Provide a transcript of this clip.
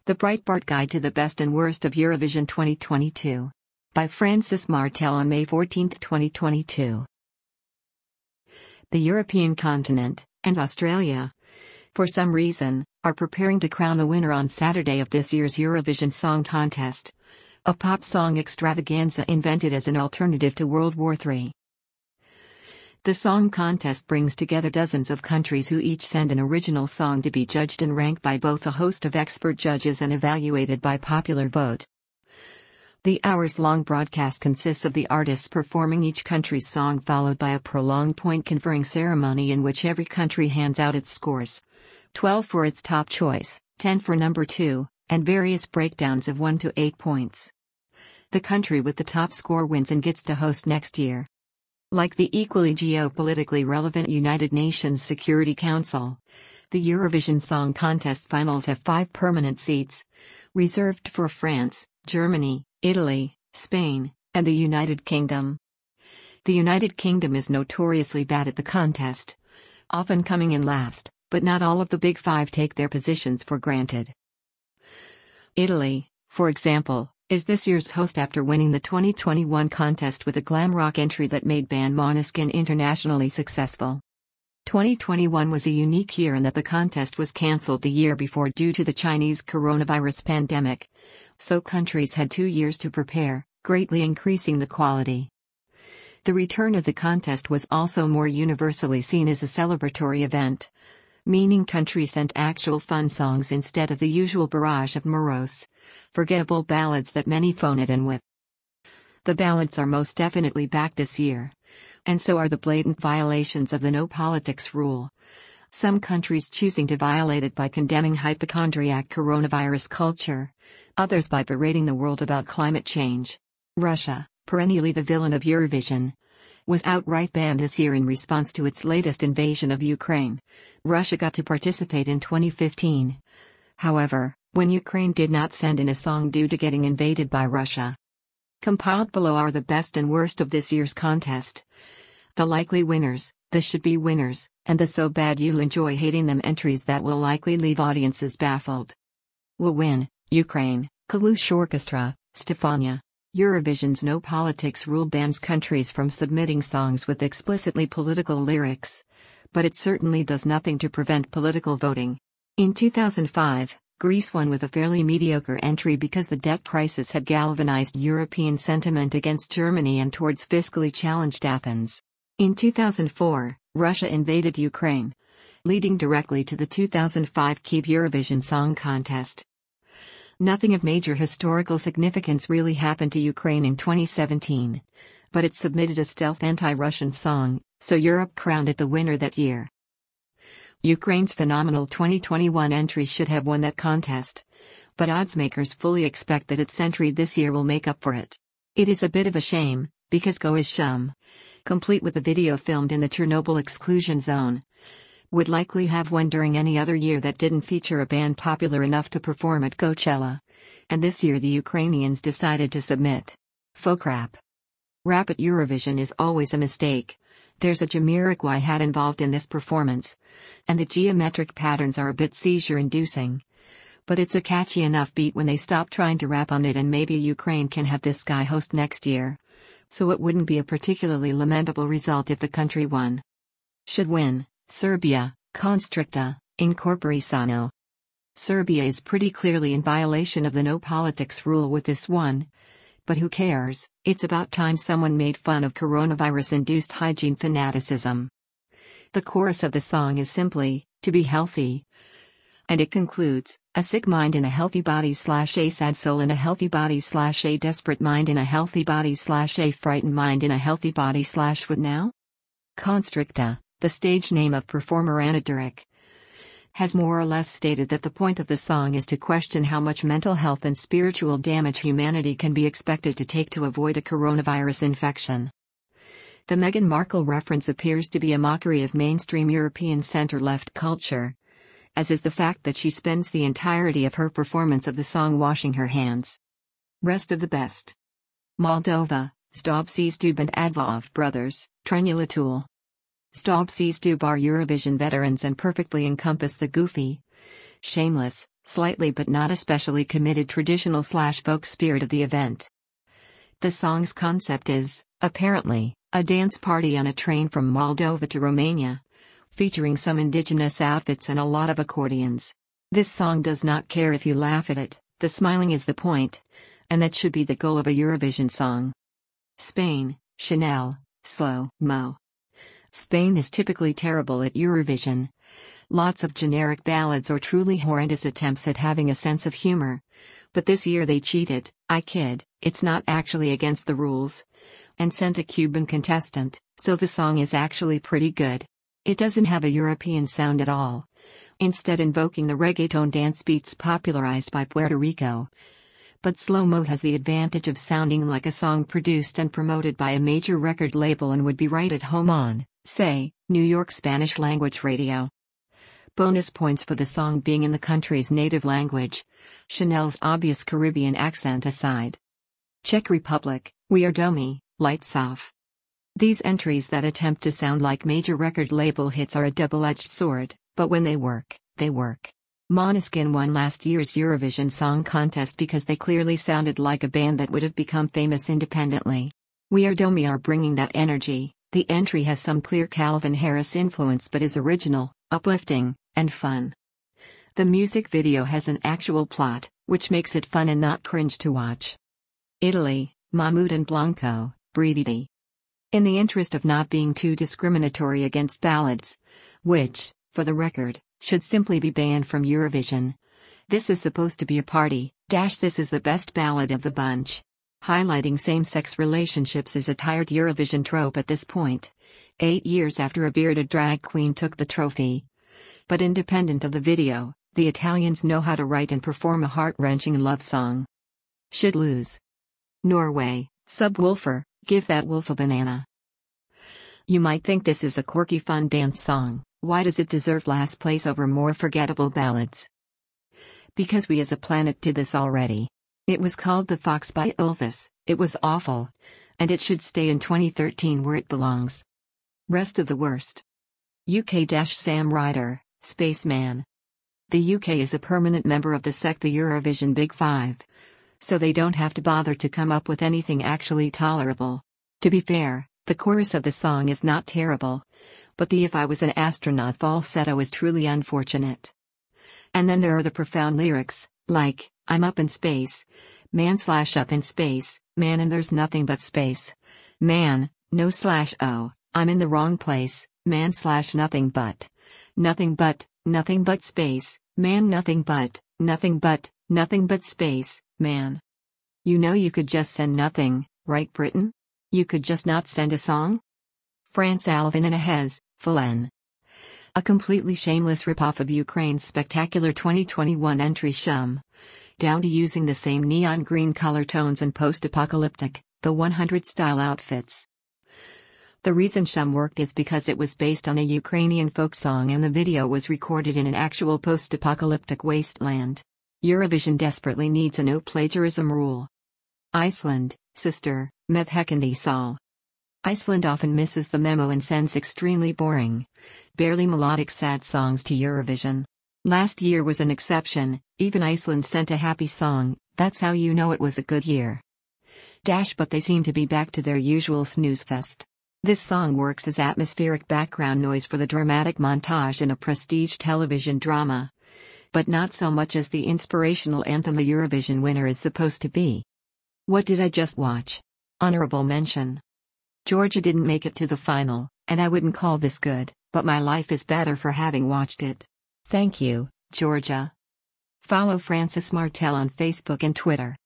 The Breitbart Guide to the Best and Worst of Eurovision 2022. By Francis Martel on May 14, 2022. The European continent, and Australia, for some reason, are preparing to crown the winner on Saturday of this year's Eurovision Song Contest, a pop song extravaganza invented as an alternative to World War III. The song contest brings together dozens of countries who each send an original song to be judged and ranked by both a host of expert judges and evaluated by popular vote. The hours-long broadcast consists of the artists performing each country's song followed by a prolonged point-conferring ceremony in which every country hands out its scores. 12 for its top choice, 10 for number 2, and various breakdowns of 1 to 8 points. The country with the top score wins and gets to host next year. Like the equally geopolitically relevant United Nations Security Council, the Eurovision Song Contest finals have 5 permanent seats, reserved for France, Germany, Italy, Spain, and the United Kingdom. The United Kingdom is notoriously bad at the contest, often coming in last, but not all of the Big Five take their positions for granted. Italy, for example, is this year's host after winning the 2021 contest with a glam rock entry that made band Måneskin internationally successful. 2021 was a unique year in that the contest was cancelled the year before due to the Chinese coronavirus pandemic, so countries had 2 years to prepare, greatly increasing the quality. The return of the contest was also more universally seen as a celebratory event, meaning countries sent actual fun songs instead of the usual barrage of morose, forgettable ballads that many phone it in with. The ballads are most definitely back this year, and so are the blatant violations of the no politics rule, some countries choosing to violate it by condemning hypochondriac coronavirus culture, others by berating the world about climate change. Russia, perennially the villain of Eurovision, was outright banned this year in response to its latest invasion of Ukraine. Russia got to participate in 2015. However, when Ukraine did not send in a song due to getting invaded by Russia. Compiled below are the best and worst of this year's contest. The likely winners, the should-be winners, and the so bad you'll enjoy hating them entries that will likely leave audiences baffled. Will win, Ukraine, Kalush Orchestra, Stefania. Eurovision's no politics rule bans countries from submitting songs with explicitly political lyrics, but it certainly does nothing to prevent political voting. In 2005, Greece won with a fairly mediocre entry because the debt crisis had galvanized European sentiment against Germany and towards fiscally challenged Athens. In 2004, Russia invaded Ukraine, leading directly to the 2005 Kyiv Eurovision Song Contest. Nothing of major historical significance really happened to Ukraine in 2017, but it submitted a stealth anti-Russian song, so Europe crowned it the winner that year. Ukraine's phenomenal 2021 entry should have won that contest, but oddsmakers fully expect that its entry this year will make up for it. It is a bit of a shame, because Go is Shum, complete with a video filmed in the Chernobyl exclusion zone, would likely have won during any other year that didn't feature a band popular enough to perform at Coachella. And this year the Ukrainians decided to submit folk rap. Rap at Eurovision is always a mistake. There's a Jamiroquai hat involved in this performance, and the geometric patterns are a bit seizure-inducing. But it's a catchy enough beat when they stop trying to rap on it, and maybe Ukraine can have this guy host next year. So it wouldn't be a particularly lamentable result if the country won. Should win. Serbia, Constricta, Incorporisano. Serbia is pretty clearly in violation of the no politics rule with this one. But who cares, it's about time someone made fun of coronavirus-induced hygiene fanaticism. The chorus of the song is simply, to be healthy. And it concludes, a sick mind in a healthy body / a sad soul in a healthy body / a desperate mind in a healthy body / a frightened mind in a healthy body / what now? Constricta, the stage name of performer Anna Durick, has more or less stated that the point of the song is to question how much mental health and spiritual damage humanity can be expected to take to avoid a coronavirus infection. The Meghan Markle reference appears to be a mockery of mainstream European center-left culture, as is the fact that she spends the entirety of her performance of the song washing her hands. Rest of the best. Moldova, Stop-Seestub and Advov brothers, Trenulatul. Stop-Seestub are Eurovision veterans and perfectly encompass the goofy, shameless, slightly but not especially committed traditional/folk spirit of the event. The song's concept is, apparently, a dance party on a train from Moldova to Romania, featuring some indigenous outfits and a lot of accordions. This song does not care if you laugh at it, the smiling is the point, and that should be the goal of a Eurovision song. Spain, Chanel, Slow Mo. Spain is typically terrible at Eurovision. Lots of generic ballads or truly horrendous attempts at having a sense of humor. But this year they cheated, I kid, it's not actually against the rules. And sent a Cuban contestant, so the song is actually pretty good. It doesn't have a European sound at all, instead invoking the reggaeton dance beats popularized by Puerto Rico. But Slow Mo has the advantage of sounding like a song produced and promoted by a major record label and would be right at home on, say, New York Spanish-language radio. Bonus points for the song being in the country's native language, Chanel's obvious Caribbean accent aside. Czech Republic, We Are Domy, Lights Off. These entries that attempt to sound like major record label hits are a double-edged sword, but when they work, they work. Måneskin won last year's Eurovision Song Contest because they clearly sounded like a band that would have become famous independently. We Are Domy are bringing that energy. The entry has some clear Calvin Harris influence but is original, uplifting, and fun. The music video has an actual plot, which makes it fun and not cringe to watch. Italy, Mahmood and Blanco, Brividi. In the interest of not being too discriminatory against ballads, which, for the record, should simply be banned from Eurovision. This is supposed to be a party, this is the best ballad of the bunch. Highlighting same-sex relationships is a tired Eurovision trope at this point, 8 years after a bearded drag queen took the trophy. But independent of the video, the Italians know how to write and perform a heart-wrenching love song. Should lose. Norway, Subwoofer, Give That Wolf a Banana. You might think this is a quirky fun dance song. Why does it deserve last place over more forgettable ballads? Because we as a planet did this already. It was called The Fox by Ylvis, it was awful. And it should stay in 2013 where it belongs. Rest of the worst. UK-Sam Ryder, Spaceman. The UK is a permanent member of the the Eurovision Big Five. So they don't have to bother to come up with anything actually tolerable. To be fair, the chorus of the song is not terrible. But the If I Was an Astronaut falsetto is truly unfortunate. And then there are the profound lyrics, like, I'm up in space. Man/up in space, man and there's nothing but space. Man, no/oh, I'm in the wrong place, man/nothing but. Nothing but space, man nothing but space, man. You know you could just send nothing, right Britain? You could just not send a song? France Alvin and Ahez, Falen. A completely shameless ripoff of Ukraine's spectacular 2021 entry Shum. Down to using the same neon green color tones and post-apocalyptic, the 100 style outfits. The reason Shum worked is because it was based on a Ukrainian folk song and the video was recorded in an actual post-apocalyptic wasteland. Eurovision desperately needs a no plagiarism rule. Iceland, Sister, Methekandi Sal. Iceland often misses the memo and sends extremely boring, barely melodic sad songs to Eurovision. Last year was an exception, even Iceland sent a happy song, that's how you know it was a good year. But they seem to be back to their usual snooze fest. This song works as atmospheric background noise for the dramatic montage in a prestige television drama. But not so much as the inspirational anthem a Eurovision winner is supposed to be. What did I just watch? Honorable mention. Georgia didn't make it to the final, and I wouldn't call this good, but my life is better for having watched it. Thank you, Georgia. Follow Francis Martel on Facebook and Twitter.